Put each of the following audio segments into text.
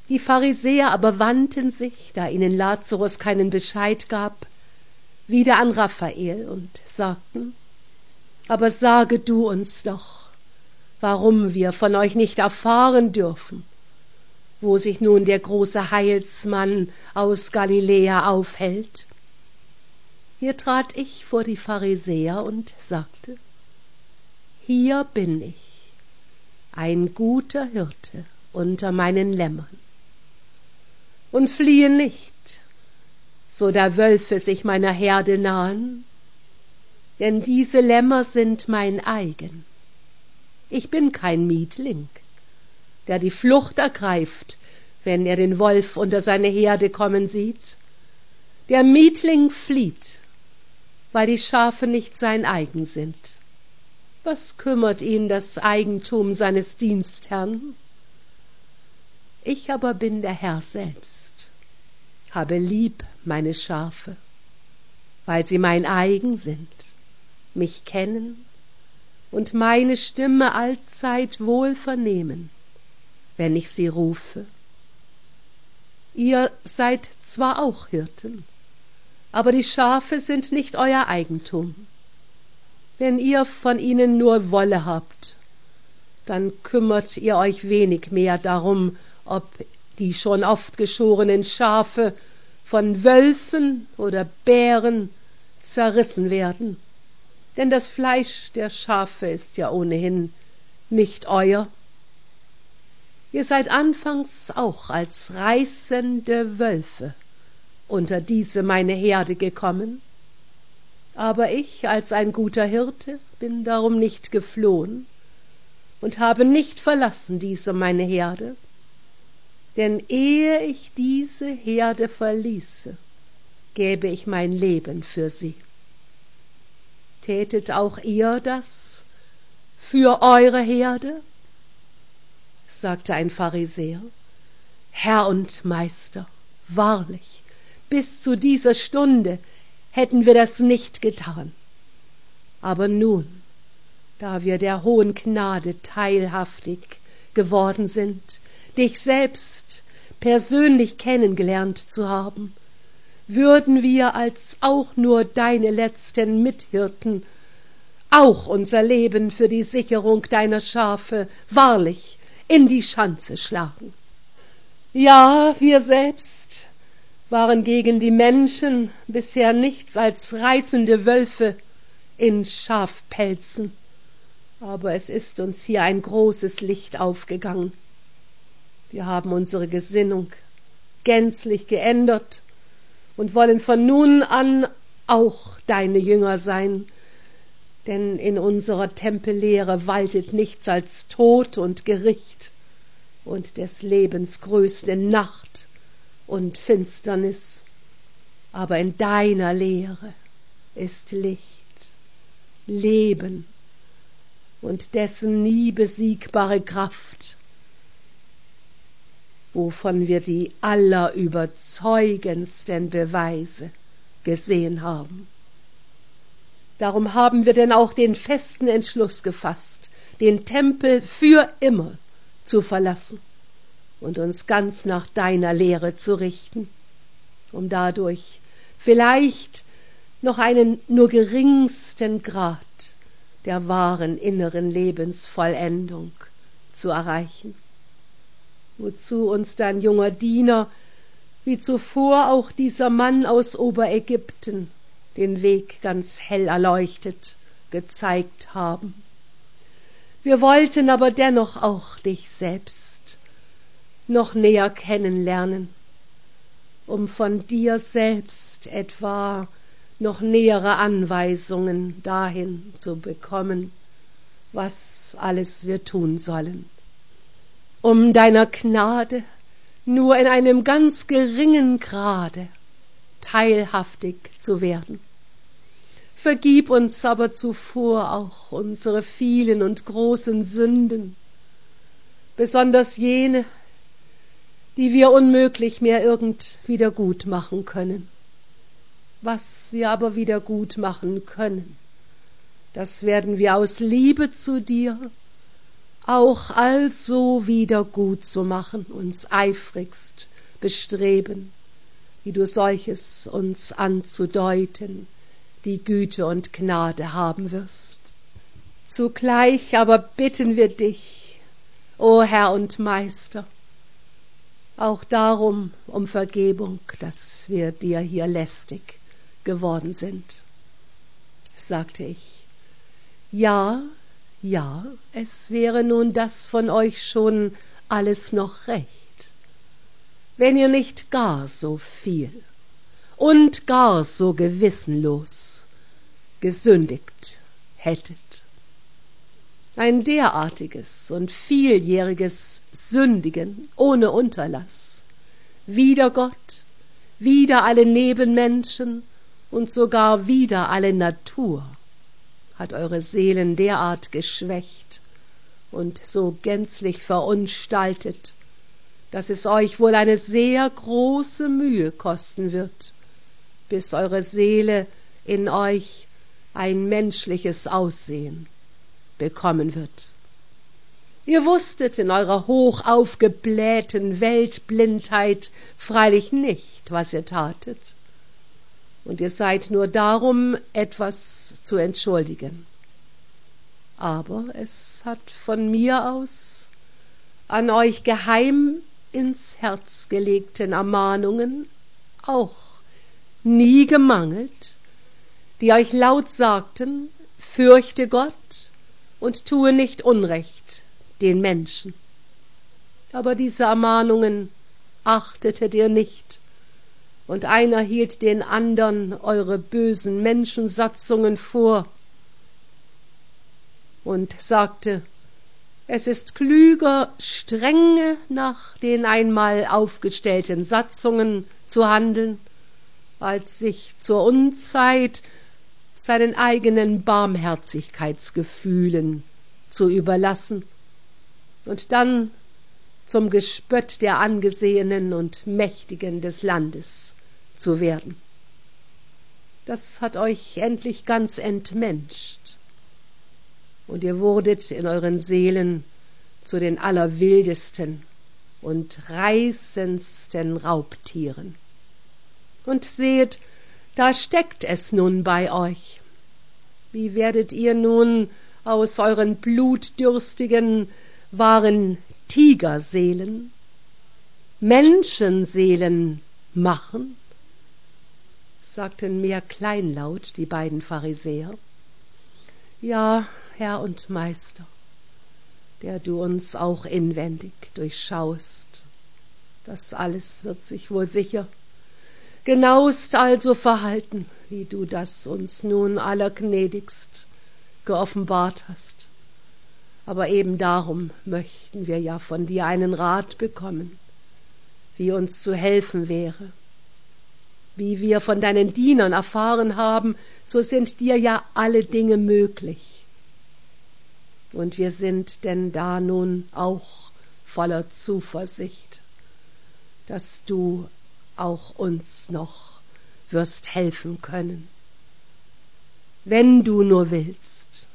Die Pharisäer aber wandten sich, da ihnen Lazarus keinen Bescheid gab, wieder an Raphael und sagten: Aber sage du uns doch, warum wir von euch nicht erfahren dürfen, wo sich nun der große Heilsmann aus Galiläa aufhält. Hier trat ich vor die Pharisäer und sagte: Hier bin ich, ein guter Hirte unter meinen Lämmern, und fliehe nicht, so da Wölfe sich meiner Herde nahen, denn diese Lämmer sind mein eigen. Ich bin kein Mietling, der die Flucht ergreift, wenn er den Wolf unter seine Herde kommen sieht. Der Mietling flieht, weil die Schafe nicht sein eigen sind. Was kümmert ihn das Eigentum seines Dienstherrn? Ich aber bin der Herr selbst, habe lieb meine Schafe, weil sie mein eigen sind, mich kennen und meine Stimme allzeit wohl vernehmen, wenn ich sie rufe. Ihr seid zwar auch Hirten, aber die Schafe sind nicht euer Eigentum. Wenn ihr von ihnen nur Wolle habt, dann kümmert ihr euch wenig mehr darum, ob die schon oft geschorenen Schafe von Wölfen oder Bären zerrissen werden, denn das Fleisch der Schafe ist ja ohnehin nicht euer. Ihr seid anfangs auch als reißende Wölfe unter diese meine Herde gekommen, aber ich als ein guter Hirte bin darum nicht geflohen und habe nicht verlassen diese meine Herde, denn ehe ich diese Herde verließe, gäbe ich mein Leben für sie. Tätet auch ihr das für eure Herde? Sagte ein Pharisäer: Herr und Meister, wahrlich, bis zu dieser Stunde hätten wir das nicht getan. Aber nun, da wir der hohen Gnade teilhaftig geworden sind, dich selbst persönlich kennengelernt zu haben, würden wir als auch nur deine letzten Mithirten auch unser Leben für die Sicherung deiner Schafe wahrlich in die Schanze schlagen. Ja, wir selbst waren gegen die Menschen bisher nichts als reißende Wölfe in Schafpelzen, aber es ist uns hier ein großes Licht aufgegangen. Wir haben unsere Gesinnung gänzlich geändert und wollen von nun an auch deine Jünger sein, denn in unserer Tempellehre waltet nichts als Tod und Gericht und des Lebens größte Nacht und Finsternis, aber in deiner Lehre ist Licht, Leben und dessen nie besiegbare Kraft, wovon wir die allerüberzeugendsten Beweise gesehen haben. Darum haben wir denn auch den festen Entschluss gefasst, den Tempel für immer zu verlassen und uns ganz nach deiner Lehre zu richten, um dadurch vielleicht noch einen nur geringsten Grad der wahren inneren Lebensvollendung zu erreichen, wozu uns dein junger Diener, wie zuvor auch dieser Mann aus Oberägypten, den Weg ganz hell erleuchtet gezeigt haben. Wir wollten aber dennoch auch dich selbst noch näher kennenlernen, um von dir selbst etwa noch nähere Anweisungen dahin zu bekommen, was alles wir tun sollen, um deiner Gnade nur in einem ganz geringen Grade teilhaftig zu werden. Vergib uns aber zuvor auch unsere vielen und großen Sünden, besonders jene, die wir unmöglich mehr irgend wieder gut machen können. Was wir aber wieder gut machen können, das werden wir aus Liebe zu dir auch also wieder gut zu machen, uns eifrigst bestreben, wie du solches uns anzudeuten, die Güte und Gnade haben wirst. Zugleich aber bitten wir dich, o Herr und Meister, auch darum um Vergebung, dass wir dir hier lästig geworden sind. Sagte ich, ja, es wäre nun das von euch schon alles noch recht, wenn ihr nicht gar so viel und gar so gewissenlos gesündigt hättet. Ein derartiges und vieljähriges Sündigen ohne Unterlass, wider Gott, wider alle Nebenmenschen und sogar wider alle Natur, hat eure Seelen derart geschwächt und so gänzlich verunstaltet, dass es euch wohl eine sehr große Mühe kosten wird, bis eure Seele in euch ein menschliches Aussehen bekommen wird. Ihr wusstet in eurer hochaufgeblähten Weltblindheit freilich nicht, was ihr tatet, und ihr seid nur darum etwas zu entschuldigen. Aber es hat von mir aus an euch geheim ins Herz gelegten Ermahnungen auch nie gemangelt, die euch laut sagten, fürchte Gott und tue nicht Unrecht den Menschen. Aber diese Ermahnungen achtetet ihr nicht, und einer hielt den andern eure bösen Menschensatzungen vor und sagte, es ist klüger, strenge nach den einmal aufgestellten Satzungen zu handeln, als sich zur Unzeit seinen eigenen Barmherzigkeitsgefühlen zu überlassen und dann zum Gespött der Angesehenen und Mächtigen des Landes zu werden. Das hat euch endlich ganz entmenscht, und ihr wurdet in euren Seelen zu den allerwildesten und reißendsten Raubtieren. Und seht, da steckt es nun bei euch. Wie werdet ihr nun aus euren blutdürstigen, wahren Tigerseelen Menschenseelen machen? Sagten mehr kleinlaut die beiden Pharisäer. Ja, Herr und Meister, der du uns auch inwendig durchschaust, das alles wird sich wohl sicher genauest also verhalten, wie du das uns nun allergnädigst geoffenbart hast. Aber eben darum möchten wir ja von dir einen Rat bekommen, wie uns zu helfen wäre. Wie wir von deinen Dienern erfahren haben, so sind dir ja alle Dinge möglich. Und wir sind denn da nun auch voller Zuversicht, dass du auch uns noch wirst helfen können, wenn du nur willst.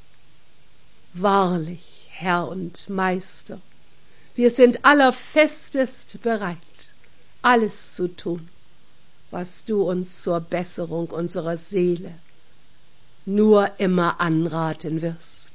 Wahrlich, Herr und Meister, wir sind allerfestest bereit, alles zu tun, was du uns zur Besserung unserer Seele nur immer anraten wirst.